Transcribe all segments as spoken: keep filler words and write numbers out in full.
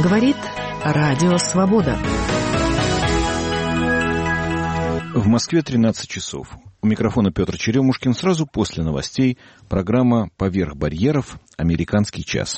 Говорит Радио Свобода. В Москве тринадцать часов. У микрофона Петр Черемушкин. Сразу после новостей программа «Поверх барьеров. Американский час».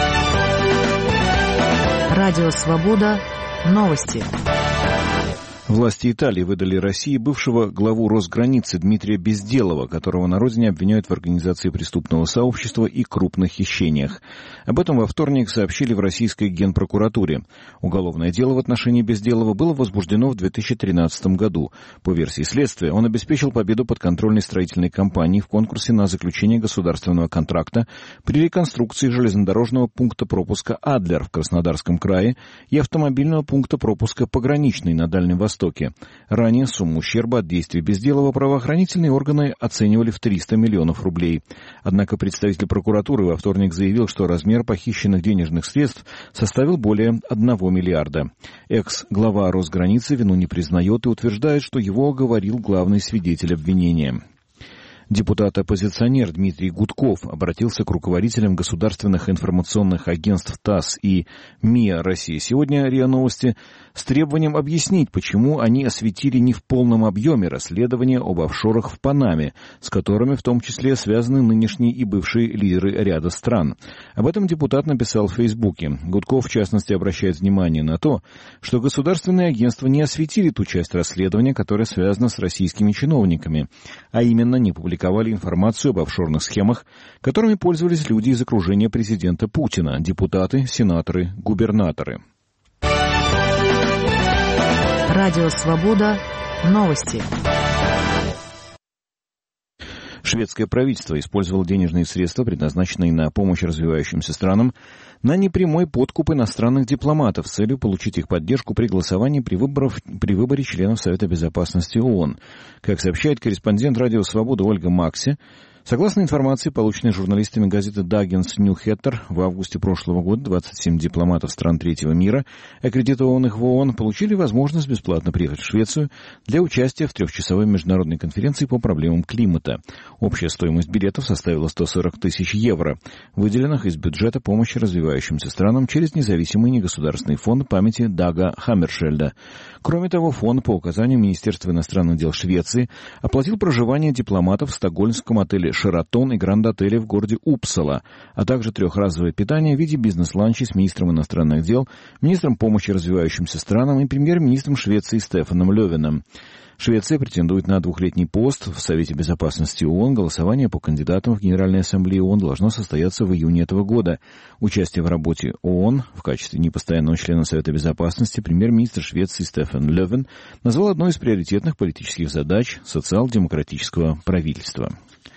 Радио Свобода. Новости. Власти Италии выдали России бывшего главу Росграницы Дмитрия Безделова, которого на родине обвиняют в организации преступного сообщества и крупных хищениях. Об этом во вторник сообщили в российской Генпрокуратуре. Уголовное дело в отношении Безделова было возбуждено в две тысячи тринадцатом году. По версии следствия, он обеспечил победу подконтрольной строительной компании в конкурсе на заключение государственного контракта при реконструкции железнодорожного пункта пропуска «Адлер» в Краснодарском крае и автомобильного пункта пропуска «Пограничный» на Дальнем Востоке. Ранее сумму ущерба от действий Безделова правоохранительные органы оценивали в триста миллионов рублей. Однако представитель прокуратуры во вторник заявил, что размер похищенных денежных средств составил более одного миллиарда. Экс-глава Росграницы вину не признает и утверждает, что его оговорил главный свидетель обвинения. Депутат-оппозиционер Дмитрий Гудков обратился к руководителям государственных информационных агентств ТАСС и МИА «Россия сегодня», РИА Новости, с требованием объяснить, почему они осветили не в полном объеме расследование об офшорах в Панаме, с которыми в том числе связаны нынешние и бывшие лидеры ряда стран. Об этом депутат написал в Фейсбуке. Гудков, в частности, обращает внимание на то, что государственные агентства не осветили ту часть расследования, которая связана с российскими чиновниками, а именно не публиковали Публиковали информацию об офшорных схемах, которыми пользовались люди из окружения президента Путина, депутаты, сенаторы, губернаторы. Радио Свобода. Новости. Шведское правительство использовало денежные средства, предназначенные на помощь развивающимся странам, на непрямой подкуп иностранных дипломатов с целью получить их поддержку при голосовании при, выборах, при выборе членов Совета Безопасности ООН. Как сообщает корреспондент Радио Свобода Ольга Макси, согласно информации, полученной журналистами газеты Dagens Nyheter, в августе прошлого года двадцать семь дипломатов стран третьего мира, аккредитованных в ООН, получили возможность бесплатно приехать в Швецию для участия в трехчасовой международной конференции по проблемам климата. Общая стоимость билетов составила сто сорок тысяч евро, выделенных из бюджета помощи развивающимся странам через независимый негосударственный фонд памяти Дага Хаммершельда. Кроме того, фонд по указанию Министерства иностранных дел Швеции оплатил проживание дипломатов в стокгольмском отеле «Шератон» и гранд-отеле в городе Упсала, а также трехразовое питание в виде бизнес-ланчей с министром иностранных дел, министром помощи развивающимся странам и премьер-министром Швеции Стефаном Лёвеном. Швеция претендует на двухлетний пост в Совете Безопасности ООН. Голосование по кандидатам в Генеральной Ассамблее ООН должно состояться в июне этого года. Участие в работе ООН в качестве непостоянного члена Совета Безопасности премьер-министр Швеции Стефан Лёвен назвал одной из приоритетных политических задач социал-демократического правительства.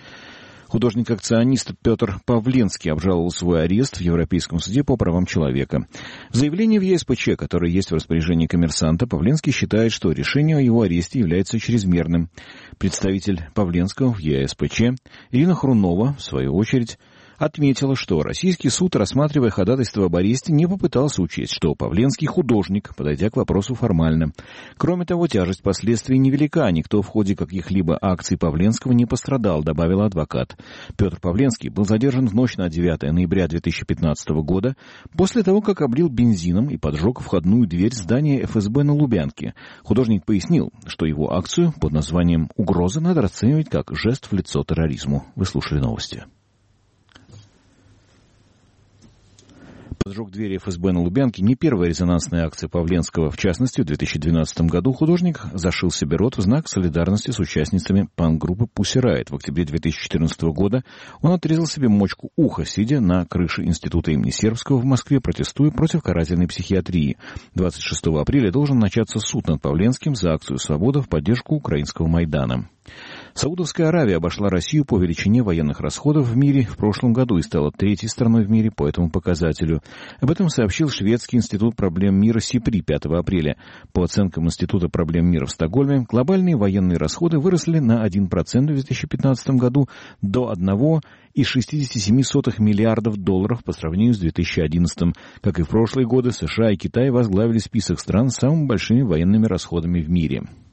Художник-акционист Петр Павленский обжаловал свой арест в Европейском суде по правам человека. В заявлении в ЕСПЧ, которое есть в распоряжении коммерсанта, Павленский считает, что решение о его аресте является чрезмерным. Представитель Павленского в ЕСПЧ Ирина Хрунова, в свою очередь, отметила, что российский суд, рассматривая ходатайство об аресте, не попытался учесть, что Павленский художник, подойдя к вопросу формально. Кроме того, тяжесть последствий невелика, никто в ходе каких-либо акций Павленского не пострадал, добавил адвокат. Петр Павленский был задержан в ночь на девятое ноября две тысячи пятнадцатого года после того, как облил бензином и поджег входную дверь здания эф эс бэ на Лубянке. Художник пояснил, что его акцию под названием «Угроза» надо расценивать как жест в лицо терроризму. Вы слушали новости. Поджог двери эф эс бэ на Лубянке не первая резонансная акция Павленского. В частности, в две тысячи двенадцатом году художник зашил себе рот в знак солидарности с участницами панк-группы Pussy Riot. В октябре две тысячи четырнадцатого года он отрезал себе мочку уха, сидя на крыше Института имени Сербского в Москве, протестуя против карательной психиатрии. двадцать шестого апреля должен начаться суд над Павленским за акцию «Свобода» в поддержку украинского Майдана. Саудовская Аравия обошла Россию по величине военных расходов в мире в прошлом году и стала третьей страной в мире по этому показателю. Об этом сообщил Шведский институт проблем мира СИПРИ пятого апреля. По оценкам Института проблем мира в Стокгольме, глобальные военные расходы выросли на один процент в две тысячи пятнадцатом году до одного целых шестьдесят семь сотых миллиардов долларов по сравнению с две тысячи одиннадцатым. Как и в прошлые годы, США и Китай возглавили список стран с самыми большими военными расходами в мире.